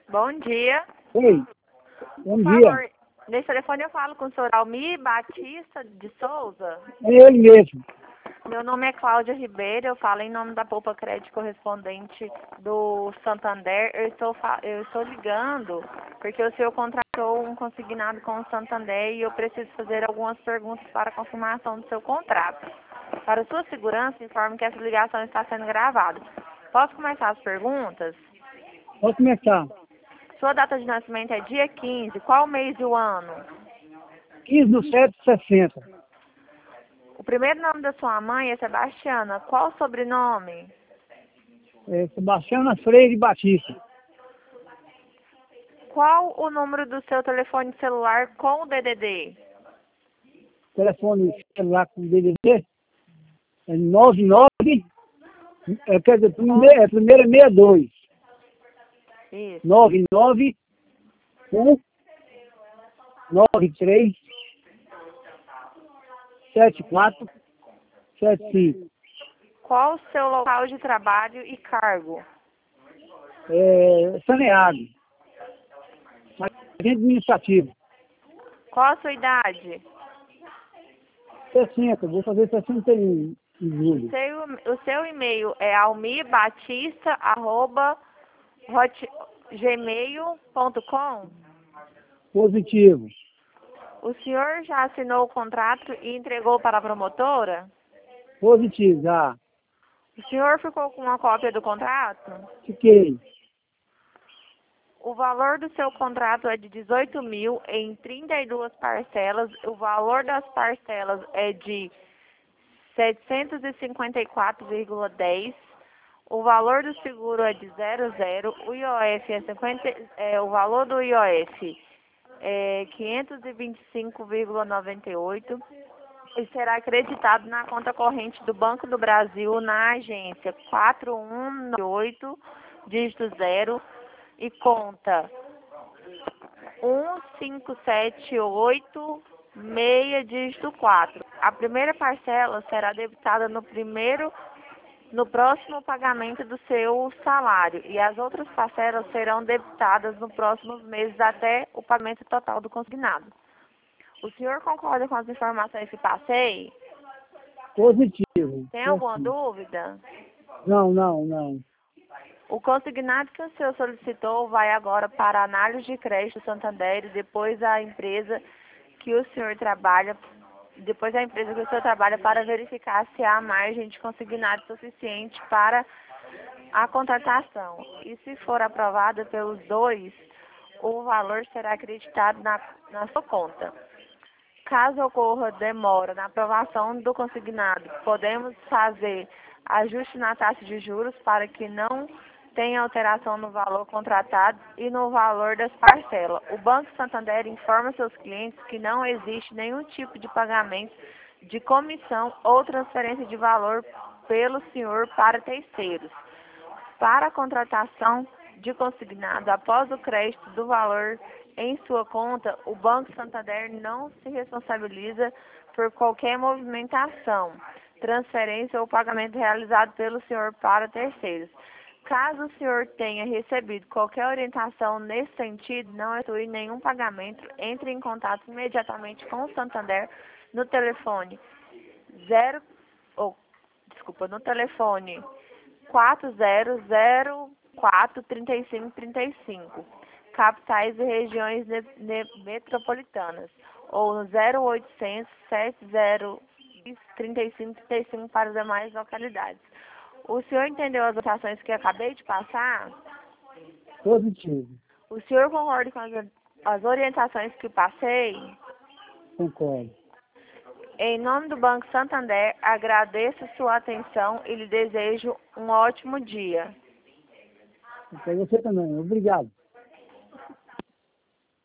Bom dia. Oi, bom Por dia. favor, nesse telefone eu falo com o senhor Almir Batista de Souza. É ele mesmo. Meu nome é Cláudia Ribeiro, eu falo em nome da Poupa Crédito correspondente do Santander. Eu estou ligando porque o senhor contratou um consignado com o Santander e eu preciso fazer algumas perguntas para a confirmação do seu contrato. Para sua segurança, informe que essa ligação está sendo gravada. Posso começar as perguntas? Pode começar. Sua data de nascimento é dia 15. Qual mês do ano? 15/7/60. O primeiro nome da sua mãe é Sebastiana. Qual o sobrenome? Sebastiana Freire Batista. Qual o número do seu telefone celular com o DDD? Telefone celular com DDD é 99, quer dizer, primeiro é 62. Isso. 99 93 74 75. Qual o seu local de trabalho e cargo? Saneado. Agente administrativo. Qual a sua idade? 60, vou fazer 61 em julho. O seu e-mail é almirbatista@gmail.com. Positivo. O senhor já assinou o contrato e entregou para a promotora? Positivo, já. O senhor ficou com uma cópia do contrato? Fiquei. O valor do seu contrato é de 18 mil em 32 parcelas. O valor das parcelas é de 754,10. O valor do seguro é de 00. O IOF o valor do IOF é 525,98 e será acreditado na conta corrente do Banco do Brasil na agência 4198, dígito 0 e conta 15786, dígito 4. A primeira parcela será debitada no próximo pagamento do seu salário e as outras parcelas serão debitadas nos próximos meses até o pagamento total do consignado. O senhor concorda com as informações que passei? Positivo. Tem alguma dúvida? Não. O consignado que o senhor solicitou vai agora para a análise de crédito Santander e depois a empresa que o senhor trabalha, para verificar se há margem de consignado suficiente para a contratação. E se for aprovada pelos dois, o valor será acreditado na sua conta. Caso ocorra demora na aprovação do consignado, podemos fazer ajuste na taxa de juros para que não tenha alteração no valor contratado e no valor das parcelas. O Banco Santander informa seus clientes que não existe nenhum tipo de pagamento de comissão ou transferência de valor pelo senhor para terceiros. Para a contratação de consignado após o crédito do valor em sua conta, o Banco Santander não se responsabiliza por qualquer movimentação, transferência ou pagamento realizado pelo senhor para terceiros. Caso o senhor tenha recebido qualquer orientação nesse sentido, não efetue nenhum pagamento, entre em contato imediatamente com o Santander no telefone 4004-3535, capitais e regiões metropolitanas, ou 0800 70 3535 para as demais localidades. O senhor entendeu as orientações que eu acabei de passar? Positivo. O senhor concorda com as orientações que passei? Concordo. Em nome do Banco Santander, agradeço sua atenção e lhe desejo um ótimo dia. Para você também. Obrigado.